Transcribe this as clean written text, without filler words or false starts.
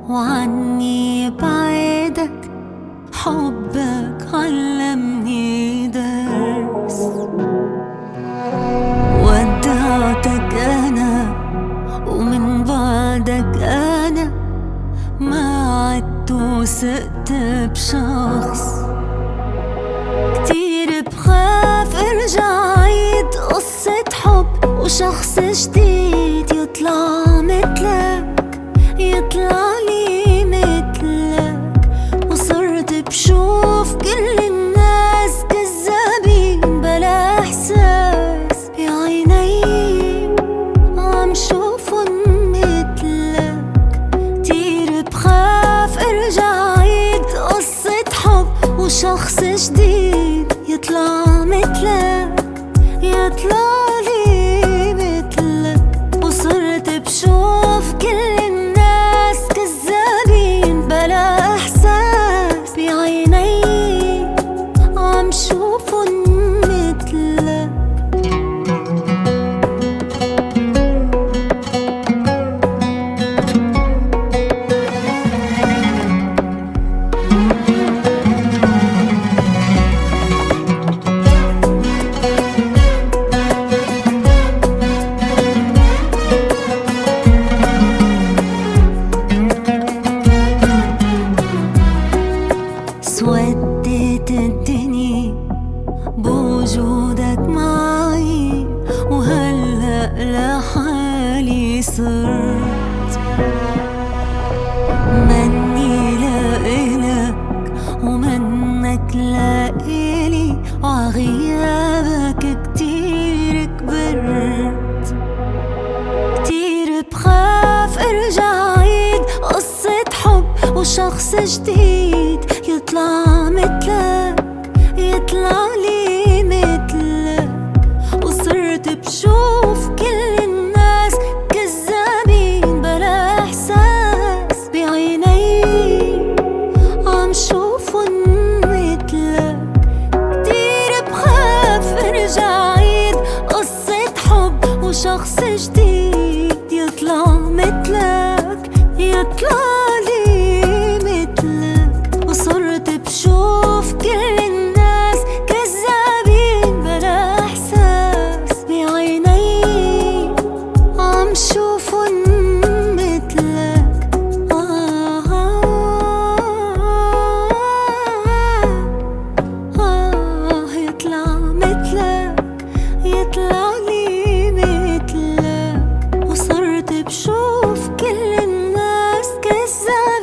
وعني بعيدك، حبك علمني درس. ودعتك أنا ومن بعدك أنا ما عدت وثقت بشخص. كتير بخاف ارجع عيد قصة حب وشخص جديد يطلع مثلك، يطلع لي مثلك. وصرت بشوف كل الناس كذابين بلا احساس، بعيني عم شوفن مثلك. كتير بخاف ارجع عيد قصة حب وشخص جديد يطلع مثلك، يطلع لي مثلك. وصرت بشوف كل الناس كذابين بلا احساس، بعيني عم شوفن مثلك. سودت الدنيا بوجودك معي، وهلأ لحالي صرت مني لإلك ومنك لإلي، وعغيابك كتير كبرت. كتير بخاف ارجع عيد قصة حب وشخص جديد يطلع مثلك، يطلع لي مثلك. وصرت بشوف كل الناس كذابين بلا احساس، بعيني عم شوفن مثلك. كتير بخاف ارجع عيد قصة حب وشخص جديد يطلع مثلك، يطلع لي مثلك. وصرت بشوف كل الناس كذابين بلا احساس، بعيني عم شوفن مثلك. يطلع مثلك، يطلع لي مثلك. وصرت بشوف كل الناس كذابين